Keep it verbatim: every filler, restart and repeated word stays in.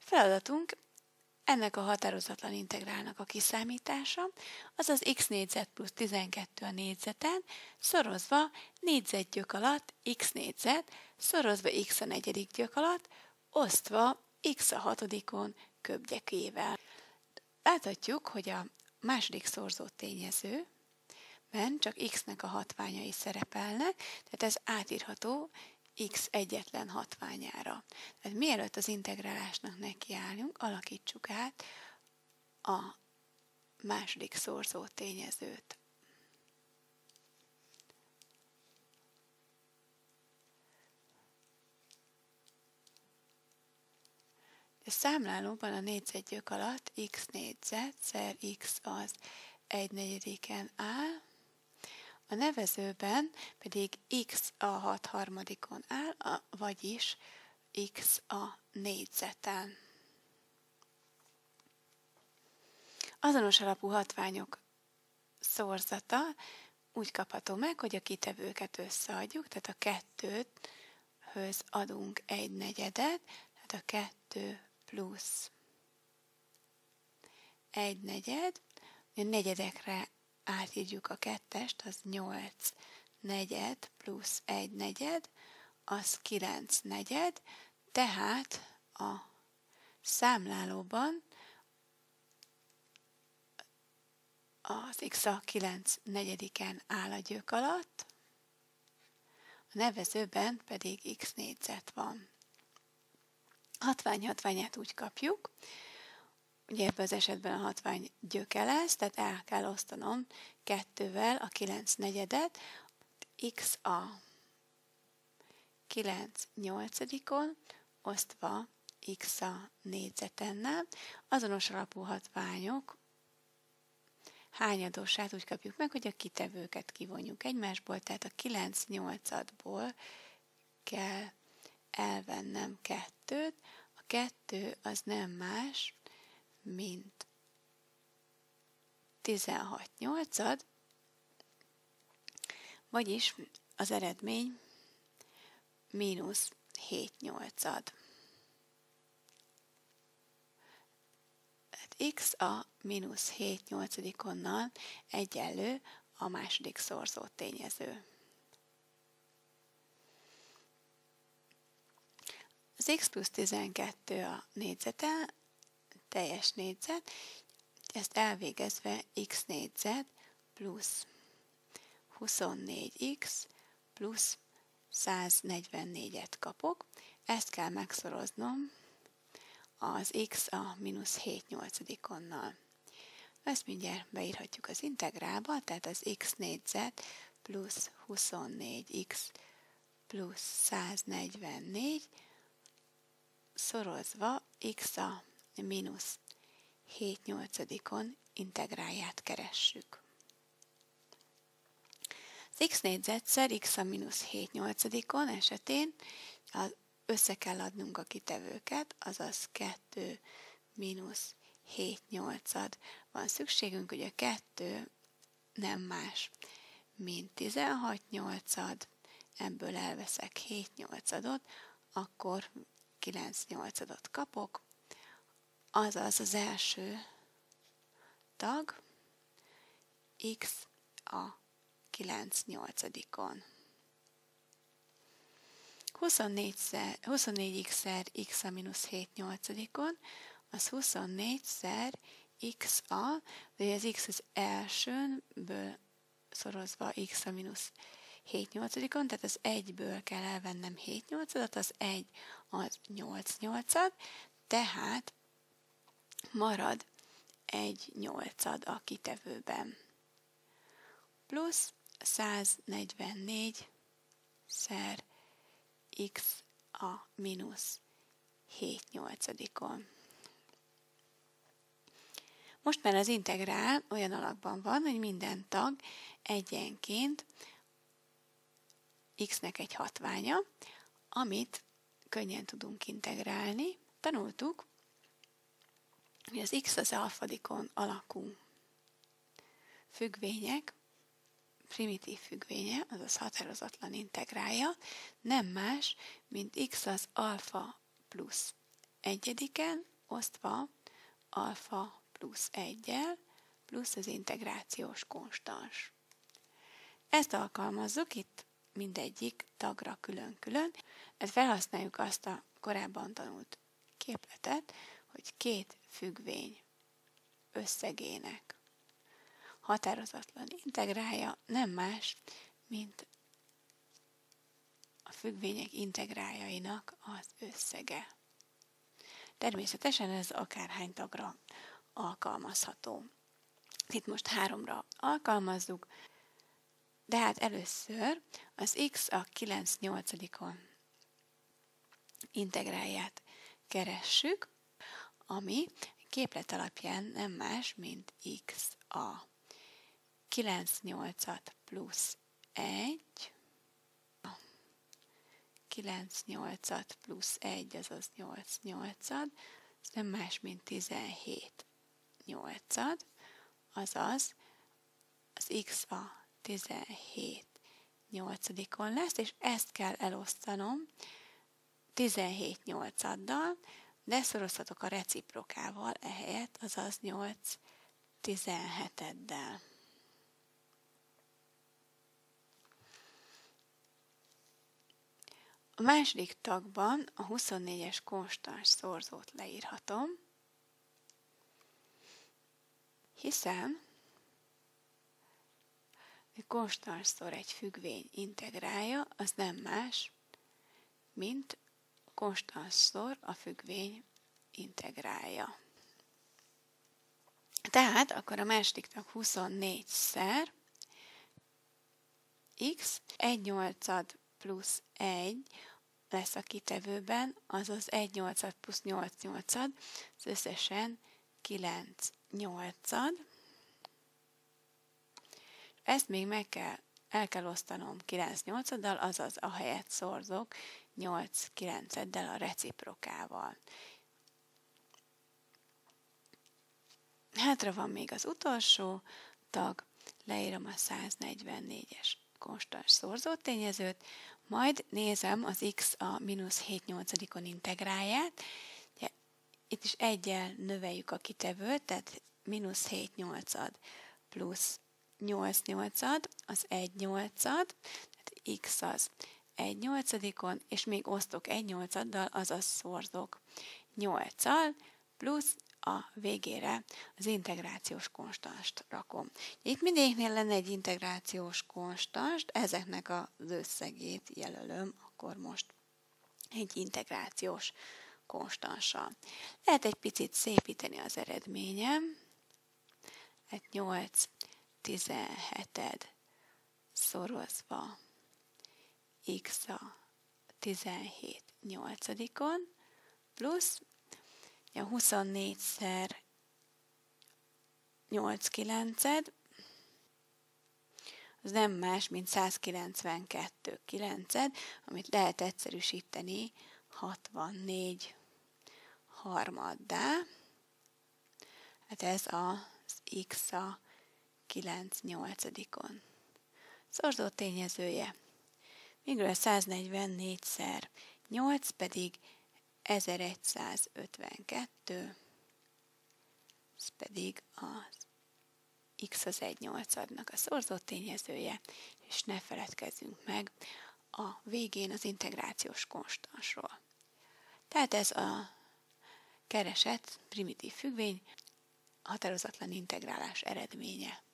Feladatunk ennek a határozatlan integrálnak a kiszámítása, azaz x négyzet plusz tizenkettő a négyzeten, szorozva négyzetgyök alatt x négyzet, szorozva x a negyedik gyök alatt, osztva x a hatodikon köbgyekével. Láthatjuk, hogy a második szorzó tényezőben csak x-nek a hatványai szerepelnek, tehát ez átírható x egyetlen hatványára. Tehát mielőtt az integrálásnak nekiállunk, alakítsuk át a második szorzó tényezőt. A számlálóban a négyzetgyök alatt x négyzet szer x az egy negyediken áll, a nevezőben pedig x a hat harmadikon áll, vagyis x a négyzeten. Azonos alapú hatványok szorzata úgy kapható meg, hogy a kitevőket összeadjuk, tehát a kettőhöz adunk egy negyedet, tehát a kettő plusz egy negyed, a negyedekre átírjuk a kettest, az nyolc negyed plusz egy negyed, az kilenc negyed, tehát a számlálóban az x a kilenc negyediken áll a gyök alatt, a nevezőben pedig x négyzet van. Hatvány hatványát úgy kapjuk, ugye ebben az esetben a hatvány gyöke lesz, tehát el kell osztanom kettővel a kilenc negyedet, x a kilenc nyolcadikon osztva x a négyzetennel. Azonos alapú hatványok hányadosát úgy kapjuk meg, hogy a kitevőket kivonjuk egymásból, tehát a kilenc nyolcadból kell elvennem kettőt, a kettő az nem más, mint tizenhat nyolcad, vagyis az eredmény mínusz hét nyolcad. Tehát x a mínusz hét nyolcadikonnal egyenlő a második szorzó tényező. Az x plusz tizenkettő a négyzeten, teljes négyzet, ezt elvégezve x négyzet plusz huszonnégy x plusz száznegyvennégyet kapok. Ezt kell megszoroznom az x a mínusz hét nyolcadikonnal. Ezt mindjárt beírhatjuk az integrálba, tehát az x négyzet plusz huszonnégy x plusz száznegyvennégy szorozva x a mínusz hét nyolcadikon integrálját keressük. Az x négyzetszer x a mínusz hét nyolcadikon esetén össze kell adnunk a kitevőket, azaz kettő mínusz hét nyolcad van szükségünk, ugye kettő nem más, mint tizenhat nyolcad, ebből elveszek hét nyolcadot, akkor kilenc nyolcadot kapok, azaz az első tag x a kilenc nyolcadikon. huszonnégy x-szer x a mínusz hét nyolcadikon, az huszonnégy-szer x a, de az x az elsőből szorozva x a mínusz hét nyolcadikon, tehát az egyből kell elvennem hét nyolcadat, az egy az nyolc nyolcad, tehát marad egy nyolcad a kitevőben. Plusz száznegyvennégy szer x a mínusz hét nyolcadikon. Most már az integrál olyan alakban van, hogy minden tag egyenként x-nek egy hatványa, amit könnyen tudunk integrálni. Tanultuk, hogy az x az alfadikon alakú függvények, primitív függvénye, azaz határozatlan integrálja, nem más, mint x az alfa plusz egyediken osztva alfa plusz egyel plusz az integrációs konstans. Ezt alkalmazzuk itt mindegyik tagra külön-külön, mert felhasználjuk azt a korábban tanult képletet, hogy két függvény összegének határozatlan integrálja nem más, mint a függvények integrálljainak az összege. Természetesen ez akárhány tagra alkalmazható. Itt most háromra alkalmazzuk, de hát először az x a kilenc nyolcadikon integrálját keressük, ami képlet alapján nem más, mint x a kilenc nyolcad plusz egy, kilenc nyolcad plusz egy, azaz nyolc nyolcad, ez nem más, mint tizenhét nyolcad, azaz az x a tizenhét nyolcadikon lesz, és ezt kell elosztanom tizenhét nyolcaddal, de szorozhatok a reciprokával ehelyett, azaz nyolc tizenheteddel. A második tagban a huszonnégyes konstans szorzót leírhatom, hiszen a konstansszor egy függvény integrálja, az nem más, mint konstansszor a függvény integrálja. Tehát akkor a második tag huszonnégyszer x egy nyolcad plusz egy lesz a kitevőben, azaz egy nyolcad plusz nyolc nyolcad, az összesen kilenc nyolcad. Ezt még meg kell, el kell osztanom kilenc nyolcaddal, azaz ahelyett szorzok nyolc kilenceddel a reciprokával. Hátra van még az utolsó tag, leírom a száznegyvennégyes konstans szorzótényezőt, majd nézem az x a mínusz hét nyolcadikon integrálját. Ugye, itt is egyel növeljük a kitevőt, tehát mínusz hét nyolcad plusz nyolc nyolcad, az egy nyolcad, tehát x az egy nyolcadikon, és még osztok egy nyolcaddal, azaz szorzok nyolccal, plusz a végére az integrációs konstanst rakom. Itt mindegyiknél lenne egy integrációs konstanst, ezeknek az összegét jelölöm, akkor most egy integrációs konstanssal. Lehet egy picit szépíteni az eredményem, hát nyolc tizenheted szorozva x a tizenhét nyolcadikon, plusz a huszonnégyszer nyolc kilenced, az nem más, mint százkilencvenkettő kilenced, amit lehet egyszerűsíteni hatvannégy harmaddá. Hát ez az x a kilenc nyolcadikon. Szorzó tényezője. Míg a száznegyvennégyszer nyolc pedig ezeregyszázötvenkettő, ez pedig az x az egy nyolcadnak a szorzó tényezője, és ne feledkezzünk meg a végén az integrációs konstansról. Tehát ez a keresett primitív függvény határozatlan integrálás eredménye.